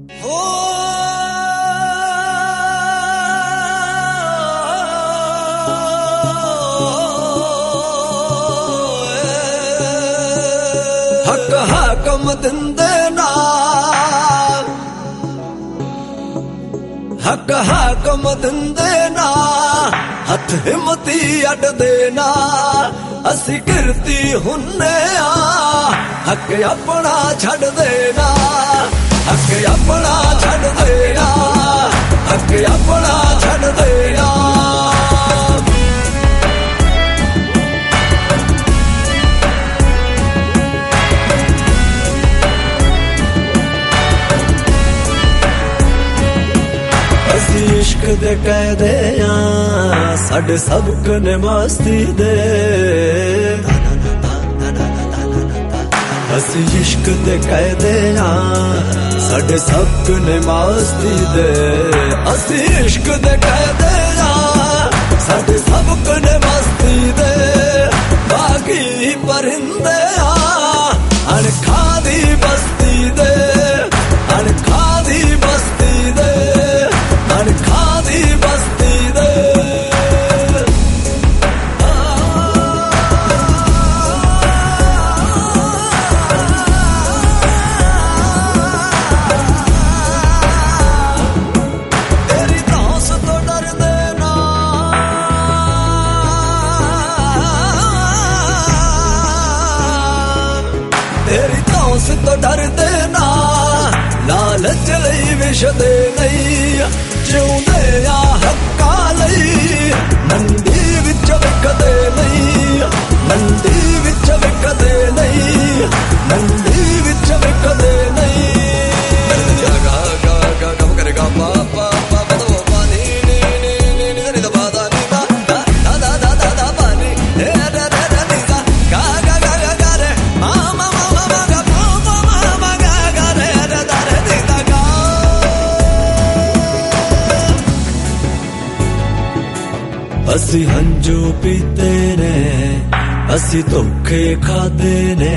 ਹੋ ਹੱਕ ਹਾਕਮ ਦਿੰਦੇ ਨਾ, ਹੱਕ ਹਾਕਮ ਦਿੰਦੇ ਨਾ, ਹੱਥ ਹਿੰਮਤੀ ਅੱਡਦੇ ਨਾ। ਅਸੀਂ ਕਿਰਤੀ ਹੁੰਨੇ ਆ, ਹੱਕ ਆਪਣਾ ਛੱਡਦੇ ਨਾ, ਹੱਕ ਆਪਣਾ ਛੱਡਦੇ ਨਾ, ਹੱਕ ਆਪਣਾ ਛੱਡਦੇ ਨਾ। ਅਸੀਂ ਇਸ਼ਕ ਦੇ ਕਾਇਦੇ ਆਂ, ਸਾਡੇ ਸਬਕ ਨੇ ਮਸਤੀ ਦੇ। ਅਸੀਂ ਇਸ਼ਕ ਦੇ ਕਾਇਦੇ ਆਂ, ਸਾਡੇ ਸਬਕ ਨੇ ਮਸਤੀ ਦੇ। ਅਸੀਂ ਇਸ਼ਕ ਦੇ ਕਾਇਦੇ ਆਂ, ਸਾਡੇ ਸਬਕ ਨੇ ਮਸਤੀ ਦੇ। ਬਾਗੀ ਪਰਿੰਦੇ ਆਂ, ਅਣਖਾਂ ਦੀ ਬਸਤੀ ਦੇ, ਅਣਖਾਂ ਦੀ ਬਸਤੀ ਦੇ, ਅਣਖਾਂ ਦੀ ਬਸਤੀ ਦੇ। ਤੇਰੀ ਧੌਂਸ ਤੋਂ ਡਰਦੇ ਨਾ, ਤੇਰੀ ਧੌਂਸ ਤੋਂ ਡਰਦੇ ਨਾ। ਲਾਲਚ ਲਈ ਵਿਸ਼ਦੇ ਨਹੀਂ, ਜਿਉਂਦੇ ਆ ਹੱਕਾਂ ਲਈ। ਮੰਡੀ ਵਿੱਚ ਵਿਕਦੇ ਨਹੀਂ, ਮੰਡੀ ਵਿੱਚ ਵਿਕਦੇ ਨਹੀਂ, ਮੰਡੀ ਵਿੱਚ ਵਿਕਦੇ ਨਹੀਂ। ਗਾ ਗਾ ਗਾ ਗਾ ਕਰੇਗਾ ਪਾ ਪਾ ਪਾ ਬਦੋ ਪਾਣੀ ਨੀ ਨੀ ਨੀ ਨੀ ਨੀ ਦਾ ਬਾਦਾ ਨੀ ਦਾ ਦਾ ਦਾ ਦਾ ਦਾ ਦਾ ਪਾਣੀ ਰੇ ਰੇ ਰੇ ਨੀ ਦਾ ਗਾ ਗਾ ਗਾ ਗਾ ਗਾ ਰੇ ਮਾ ਮਾ ਮਾ ਮਾ ਗਾ ਮਾ ਮਾ ਮਾ ਗਾ ਗਾ ਰੇ ਰੇ ਦਾ ਰੇ ਨੀ ਦਾ ਗਾ। ਅਸੀਂ ਹੰਝੂ ਪੀਤੇ ਨੇ, ਅਸੀਂ ਧੋਖੇ ਖਾਦੇ ਨੇ।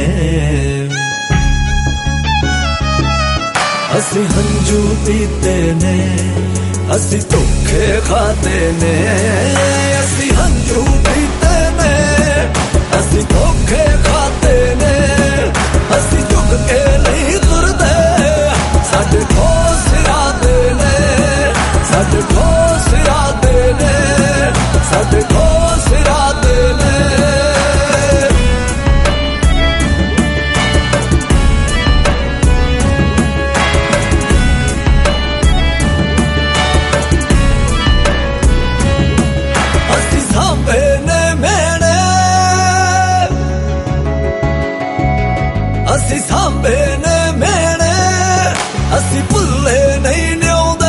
ਅਸੀਂ ਹੰਝੂ ਪੀਤੇ ਨੇ, ਅਸੀਂ ਧੋਖੇ ਖਾਦੇ ਨੇ। ਅਸੀਂ ਹੰਝੂ ਪੀਤੇ ਨੇ, ਅਸੀਂ ਧੋਖੇ ਖਾਦੇ ਨੇ। ਅਸੀਂ ਝੁਕ ਕੇ ਨਹੀਂ ਤੁਰਦੇ, ਸਾਡੇ ਠੋਸ ਇਰਾਦੇ ਨੇ, ਸਾਡੇ ਠੋਸ ਇਰਾਦੇ ਨੇ, ਸਾਡੇ ਠੋਸ ਇਰਾਦੇ ਨੇ। ਅਸੀਂ ਸਾਂਭੇ ਨੇ ਮਿਹਣੇ, ਅਸੀਂ ਸਾਂਭੇ ਨੇ ਮਿਹਣੇ। ਅਸੀਂ ਭੁੱਲੇ ਨਹੀਂ ਨਿਉਂਦੇ,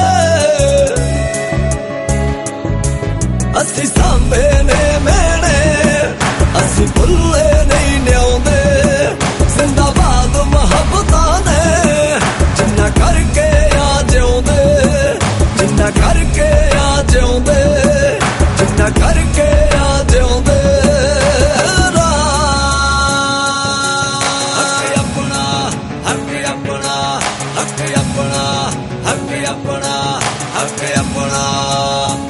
ਅਸੀਂ ਸਾਂਭੇ ਨੇ ਮਿਹਣੇ। ਅਸੀਂ ਭੁੱਲੇ ਨਹੀਂ ਨਿਉਂਦੇ। ਜ਼ਿੰਦਾਬਾਦ ਮੁਹੱਬਤਾਂ ਨੇ, ਜਿੰਨਾ ਕਰਕੇ ਆ ਜਿਉਂਦੇ, ਜਿੰਨਾ ਕਰਕੇ ਆ ਜਿਉਂਦੇ, ਜਿੰਨਾ ਕਰਕੇ ਆ ਜਿਉਂਦੇ। ਹੱਕ ਆਪਣਾ, ਹੱਕ ਆਪਣਾ, ਹੱਕ ਆਪਣਾ, ਹੱਕ ਆਪਣਾ, ਹੱਕ ਆਪਣਾ।